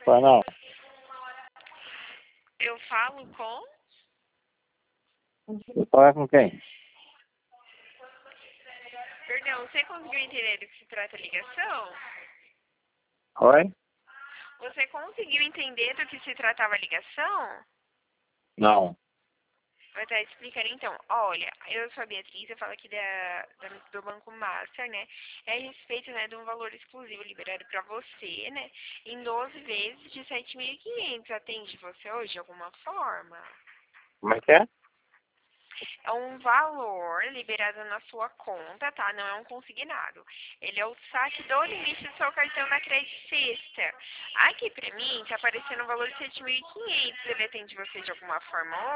Pois não. Eu falo com... Falar com quem? Perdão, você conseguiu entender do que se trata a ligação? Oi? Você conseguiu entender do que se tratava a ligação? Não. Vou estar explicando então. Olha, eu sou a Beatriz, eu falo aqui do Banco Master, né? É a respeito, né, de um valor exclusivo liberado para você, né? Em 12 vezes de 7.500. Atende você hoje de alguma forma? Como é que é? É um valor liberado na sua conta, tá? Não é um consignado. Ele é o saque do limite do seu cartão na Crédito Sexta. Aqui pra mim tá aparecendo um valor de 7.500. Ele atende você de alguma forma